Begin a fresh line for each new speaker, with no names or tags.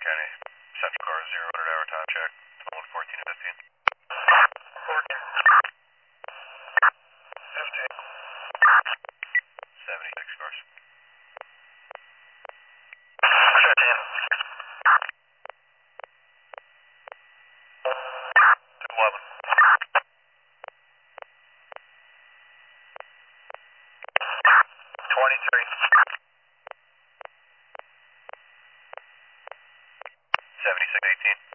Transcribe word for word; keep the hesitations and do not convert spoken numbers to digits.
County, Central Car, zero hundred hour time check, one fourteen fifteen. fourteen. fifteen. seventy-six cars. fifteen. eleven. twenty-three. seventy-six eighteen.